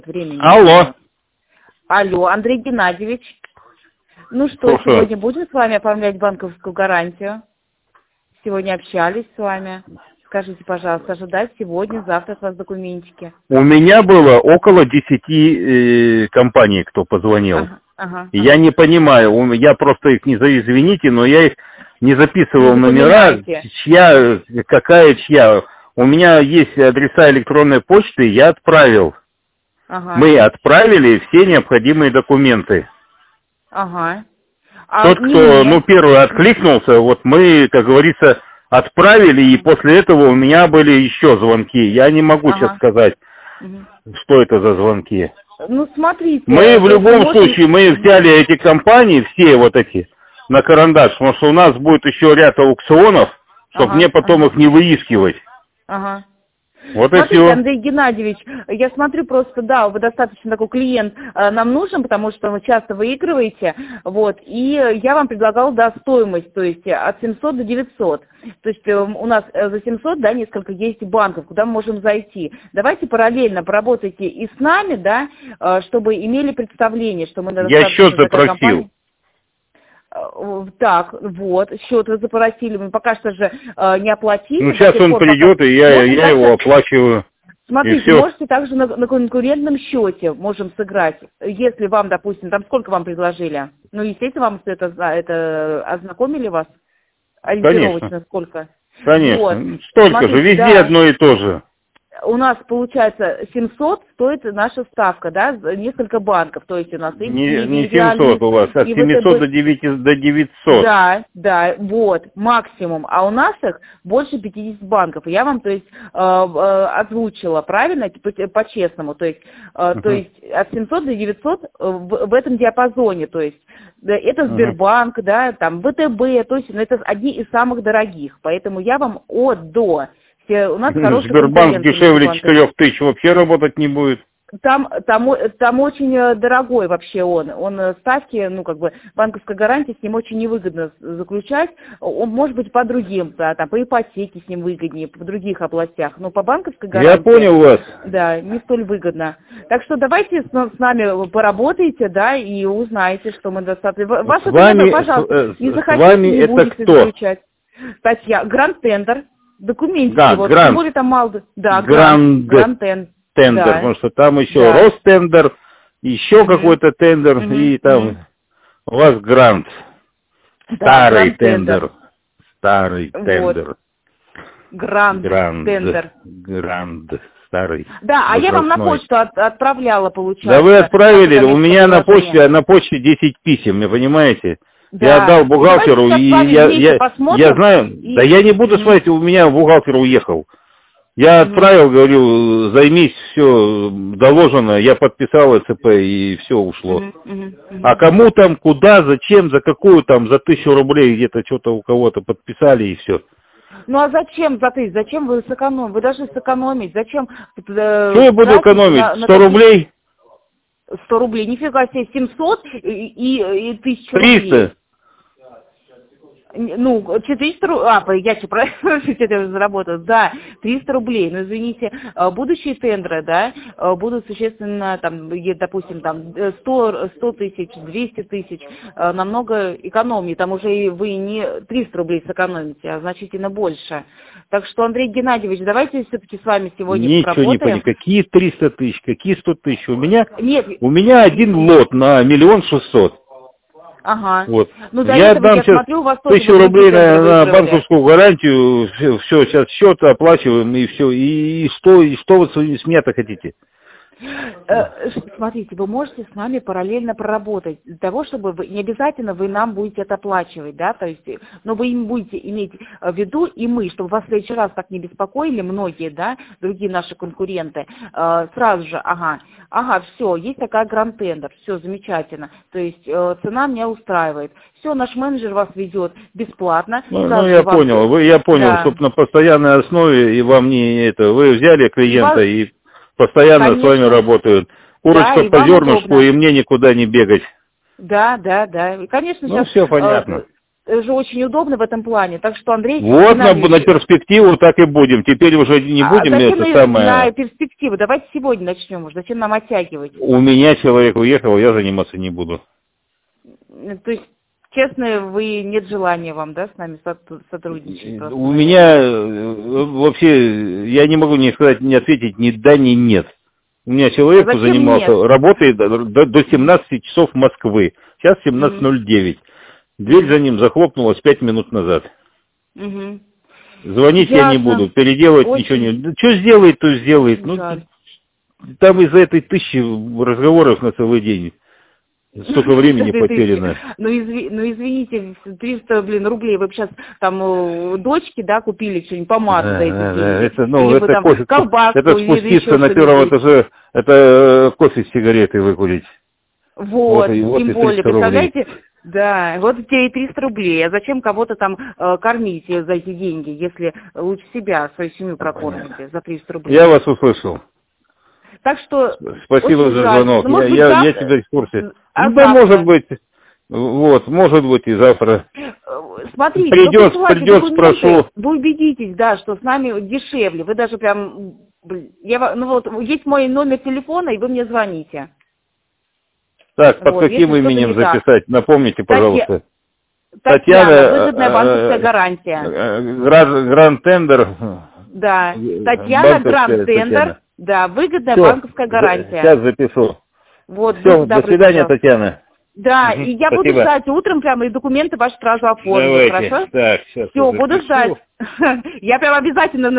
Времени. Алло. Алло, Андрей Геннадьевич. Ну что, Слушаю. сегодня будем с вами оформлять банковскую гарантию? Сегодня общались с вами. Скажите, пожалуйста, ожидать сегодня, завтра от вас документики. У меня было около 10 компаний, кто позвонил. Я не понимаю, я просто их не извините, но я их не записывал номера, чья. У меня есть адреса электронной почты, я отправил. Мы отправили все необходимые документы. Тот, кто, первый откликнулся, вот мы, как говорится, отправили, и после этого у меня были еще звонки. Я не могу сейчас сказать, что это за звонки. Ну, смотрите. Мы в любом случае, мы взяли эти компании, все вот эти, на карандаш, потому что у нас будет еще ряд аукционов, чтобы мне потом их не выискивать. Вот Смотрите, и все. Андрей Геннадьевич, я смотрю просто, да, вы достаточно такой клиент нам нужен, потому что вы часто выигрываете, вот, и я вам предлагала, да, стоимость, то есть от 700 до 900. То есть у нас за 700, да, несколько есть банков, куда мы можем зайти. Давайте параллельно поработайте и с нами, да, чтобы имели представление, что мы... Я счет запросил. Так, вот, счет вы запросили, мы пока что же не оплатили. Ну, сейчас он придет, и я его оплачиваю. Смотрите, можете также на конкурентном счете можем сыграть, если вам, допустим, там сколько вам предложили? Ну, естественно, вам это ознакомили вас? Ориентировочно сколько? Конечно, вот. столько Смотрите, же, везде одно и то же. У нас получается 700 стоит наша ставка, да, несколько банков, то есть у нас... Не 700 у вас, а 700 до 900. Да, вот, максимум, а у нас их больше 50 банков, я вам, то есть, озвучила, правильно, по-честному, то есть от 700 до 900 в этом диапазоне, то есть, это Сбербанк, да, там, ВТБ, то есть, это одни из самых дорогих, поэтому я вам до... У нас Сбербанк дешевле 4000 вообще работать не будет. Там очень дорогой вообще он ставки, ну, как бы, банковская гарантия, с ним очень невыгодно заключать. Он может быть по другим, да, там, по ипотеке с ним выгоднее, в других областях, но по банковской гарантии... Я понял вас. Да, не столь выгодно. Так что давайте с нами поработаете, да, и узнаете, что мы достаточно... Ваше номер, пожалуйста, не заходите, не будете заключать. Статья «Гранд Тендер». Документики, да, вот, грант. Тем более там мало... Да, гранд тендер, да. Потому что там еще Ростендер, еще какой-то тендер, и там у вас грант. Старый тендер. Старый тендер. Гранд тендер. Гранд. Старый. Да, а я вам на почту отправляла, получается. Да вы отправили, у меня на почте 10 писем, вы понимаете? Да. Я отдал бухгалтеру, и я знаю, да я не буду смотреть, у меня бухгалтер уехал. Я отправил, говорю, займись, все доложено, я подписал ЭЦП, и все ушло. А кому там, куда, зачем, за какую там, за 1000 рублей где-то что-то у кого-то подписали, и все. Ну а зачем за 1000? Зачем вы сэкономите? Вы должны сэкономить. Зачем? Что я буду экономить? 100 рублей? 100 рублей, нифига себе, 700 и 1000 рублей. 300. Ну, 400 рублей, я что-то заработала, да, 300 рублей, но извините, будущие тендеры, да, будут существенно, там, допустим, там, 100 тысяч, 200 тысяч, намного экономнее, там уже вы не 300 рублей сэкономите, а значительно больше. Так что, Андрей Геннадьевич, давайте все-таки с вами сегодня поработаем. Ничего не понимаю, какие 300 тысяч, какие 100 тысяч, у меня один лот на 1 600 000. Ага. Вот. Ну, я отдам сейчас смотрю, у вас 1000 рублей на банковскую гарантию, все, сейчас счет оплачиваем, и все. И что вы с меня-то хотите? Смотрите, вы можете с нами параллельно проработать для того, чтобы не обязательно вы нам будете это оплачивать, да, то есть, но вы им будете иметь в виду и мы, чтобы вас в следующий раз так не беспокоили многие, да, другие наши конкуренты, сразу же, все, есть такая Гранд Тендер, все, замечательно, то есть цена меня устраивает, все, наш менеджер вас везет бесплатно. Я понял, чтобы на постоянной основе и вам не это, вы взяли клиента и постоянно с вами работают. Курочка по зернышку, и мне никуда не бегать. Да. И, конечно, сейчас... все понятно. же очень удобно в этом плане. Так что, Андрей... Вот на перспективу так и будем. Теперь уже не будем это самое... на перспективу? Давайте сегодня начнем уже. Зачем нам оттягивать? У меня человек уехал, я заниматься не буду. То есть, честно, вы нет желания вам, да, с нами сотрудничать? Просто? У меня вообще, я не могу не сказать, не ответить ни да, ни нет. У меня человек занимался, работает до 17 часов Москвы. Сейчас 17:09. Дверь за ним захлопнулась 5 минут назад. Звонить я не буду, переделывать ничего не... Что сделает, то сделает. Ну, там из-за этой 1000 разговоров на целый день. Столько времени потеряно. Ну, извините, 300, рублей. Вы бы сейчас там дочки, да, купили что-нибудь, помаду за эти деньги. Это, ну, это там, кофе, колбаску, это спуститься на первом этаже, это кофе с сигаретой выкурить. Вот тем более, представляете, да, вот тебе и 300 рублей. А зачем кого-то там кормить за эти деньги, если лучше себя, свою семью прокормите за 300 рублей? Я вас услышал. Так что... Спасибо за звонок. Ну, я тебя в курсе. Да, может быть, вот, может быть и завтра. Смотрите, придет, спрошу. Вы убедитесь, да, что с нами дешевле. Вы даже прям... ну вот, есть мой номер телефона, и вы мне звоните. Так, под каким именем записать? Напомните, пожалуйста. Татьяна, выгодная банковская гарантия. Гранд Тендер. Да, Татьяна, Гранд Тендер. Да, выгодная банковская гарантия. Сейчас запишу. Вот, все, до свидания, Татьяна. Да, и я буду ждать утром прямо, и документы ваши сразу оформлю, хорошо? Так, сейчас. Все, буду ждать. Я прям обязательно